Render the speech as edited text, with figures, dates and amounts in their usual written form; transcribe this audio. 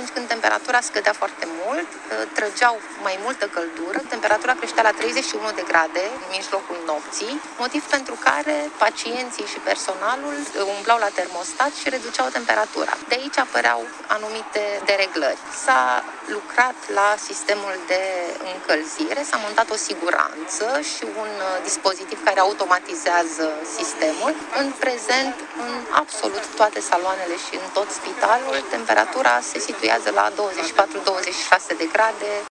atunci când temperatura scădea foarte mult, trăgeau mai multă căldură, temperatura creștea la 31 de grade în mijlocul nopții, motiv pentru care pacienții și personalul umblau la termostat și reduceau temperatura. De aici apăreau anumite dereglări. S-a lucrat la sistemul de încălzire, s-a montat o siguranță și un dispozitiv care automatizează sistemul. În prezent, în absolut toate saloanele și în tot spitalul, temperatura se situează la 24-26 de grade.